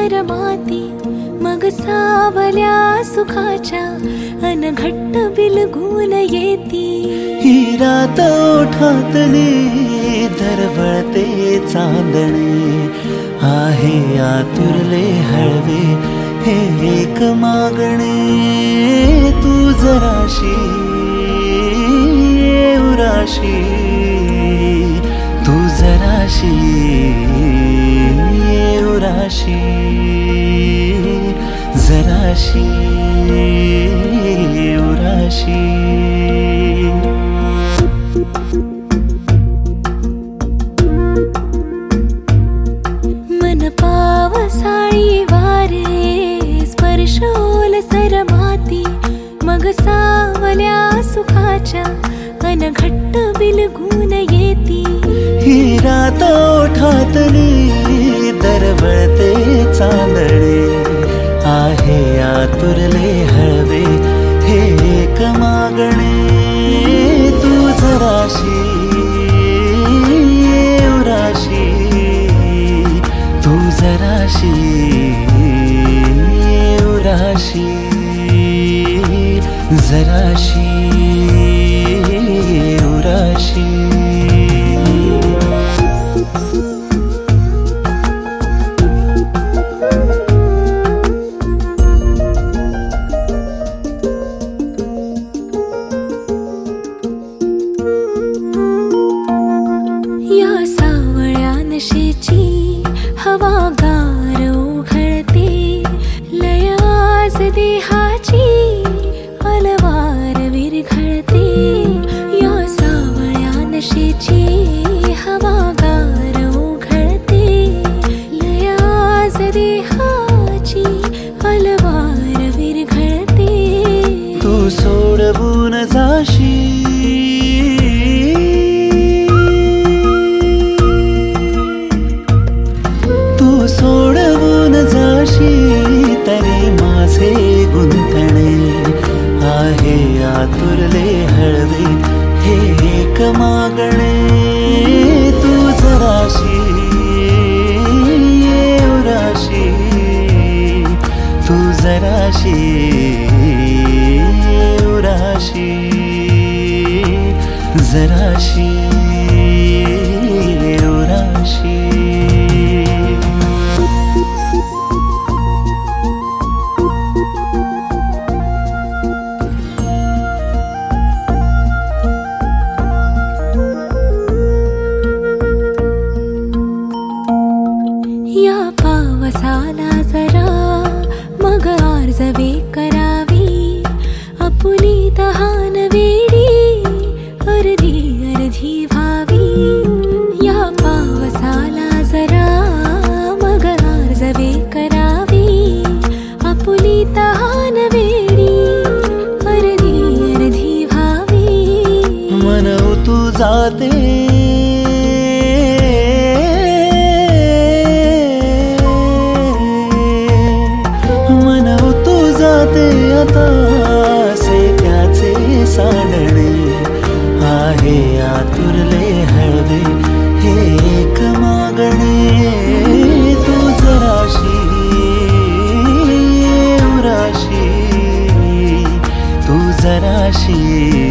सरमाती, मग सावल्या सुखाच्या अनघट्ट बिलगून येती. ही रात ओठातली दरवळते चांदणे, आहे आतुरले हळवे हे एक मागणे. तू जराशी उराशी, तू जराशी उराशी, जराशी उराशी. मन पावसाळी वारे स्पर्शोल सरमाती, मग सावल्या सुखाच्या अनघट्ट बिलगून येती. ही रात ओठातली दरवळते चांदणे, आहे आतुरले हळवे हे एक मागणे. तू जराशी उराशी, तू जराशी उराशी, जराशी उराशी. या सावळ्या नशेची हवागार उघळते, लय आज देहाची अलवार विरघळते. या सावळ्या नशेची हवागार उघळते, लय आज देहाची अलवार विरघळते. तू सोडवून जाशी, तू सोडवून जाशी, तरी माझे गुंतणे आहे आतुरले हळवे हे एक मागणे. तू जराशी उराशी, तू जराशी उराशी, जराशी उराशी. या पावसाला जरा मग आर्जवे करावी, आपुली तहान वेडी अर्धी अर्धी व्हावी. या पावसाला जरा मग आर्जवे करावी, आपुली तहान वेडी अर्धी अर्धी व्हावी. मनव तू जाते आता से त्याचे सांडणे, आहे आतुरले हळवे हे एक मागणे. तू जराशी उराशी, तू जराशी